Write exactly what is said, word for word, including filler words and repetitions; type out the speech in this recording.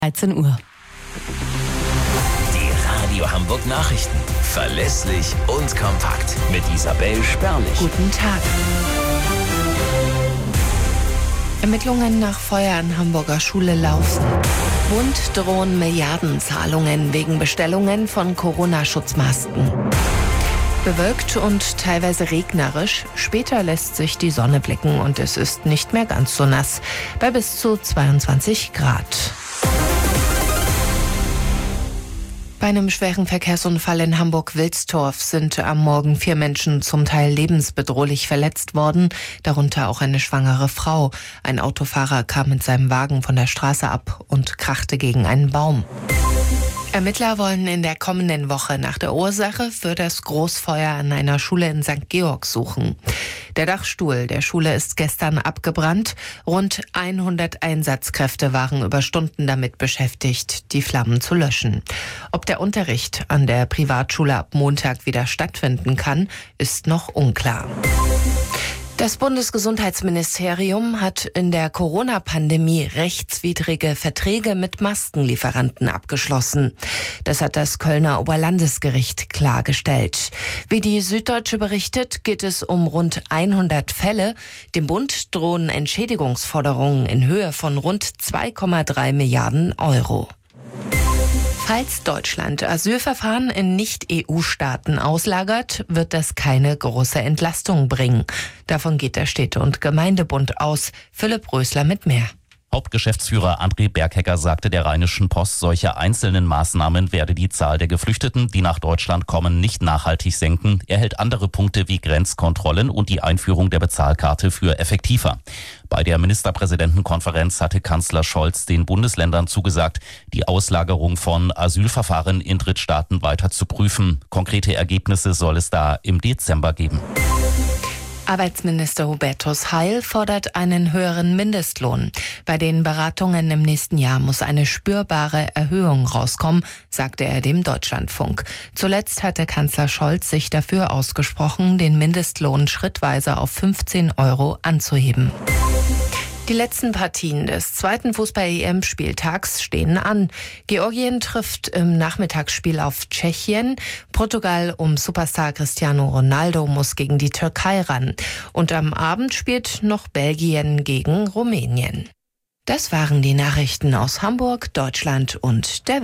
dreizehn Uhr. Die Radio Hamburg Nachrichten. Verlässlich und kompakt. Mit Isabel Sperlich. Guten Tag. Ermittlungen nach Feuer an Hamburger Schule laufen. Bund drohen Milliardenzahlungen wegen Bestellungen von Corona-Schutzmasken. Bewölkt und teilweise regnerisch. Später lässt sich die Sonne blicken und es ist nicht mehr ganz so nass. Bei bis zu zweiundzwanzig Grad. Bei einem schweren Verkehrsunfall in Hamburg-Wilstorf sind am Morgen vier Menschen zum Teil lebensbedrohlich verletzt worden, darunter auch eine schwangere Frau. Ein Autofahrer kam mit seinem Wagen von der Straße ab und krachte gegen einen Baum. Ermittler wollen in der kommenden Woche nach der Ursache für das Großfeuer an einer Schule in Sankt Georg suchen. Der Dachstuhl der Schule ist gestern abgebrannt. Rund hundert Einsatzkräfte waren über Stunden damit beschäftigt, die Flammen zu löschen. Ob der Unterricht an der Privatschule ab Montag wieder stattfinden kann, ist noch unklar. Das Bundesgesundheitsministerium hat in der Corona-Pandemie rechtswidrige Verträge mit Maskenlieferanten abgeschlossen. Das hat das Kölner Oberlandesgericht klargestellt. Wie die Süddeutsche berichtet, geht es um rund hundert Fälle. Dem Bund drohen Entschädigungsforderungen in Höhe von rund zwei Komma drei Milliarden Euro. Falls Deutschland Asylverfahren in Nicht-E U-Staaten auslagert, wird das keine große Entlastung bringen. Davon geht der Städte- und Gemeindebund aus. Philipp Rösler mit mehr. Hauptgeschäftsführer André Berghecker sagte der Rheinischen Post, solche einzelnen Maßnahmen werde die Zahl der Geflüchteten, die nach Deutschland kommen, nicht nachhaltig senken. Er hält andere Punkte wie Grenzkontrollen und die Einführung der Bezahlkarte für effektiver. Bei der Ministerpräsidentenkonferenz hatte Kanzler Scholz den Bundesländern zugesagt, die Auslagerung von Asylverfahren in Drittstaaten weiter zu prüfen. Konkrete Ergebnisse soll es da im Dezember geben. Arbeitsminister Hubertus Heil fordert einen höheren Mindestlohn. Bei den Beratungen im nächsten Jahr muss eine spürbare Erhöhung rauskommen, sagte er dem Deutschlandfunk. Zuletzt hatte Kanzler Scholz sich dafür ausgesprochen, den Mindestlohn schrittweise auf fünfzehn Euro anzuheben. Die letzten Partien des zweiten Fußball-E M-Spieltags stehen an. Georgien trifft im Nachmittagsspiel auf Tschechien. Portugal um Superstar Cristiano Ronaldo muss gegen die Türkei ran. Und am Abend spielt noch Belgien gegen Rumänien. Das waren die Nachrichten aus Hamburg, Deutschland und der Welt.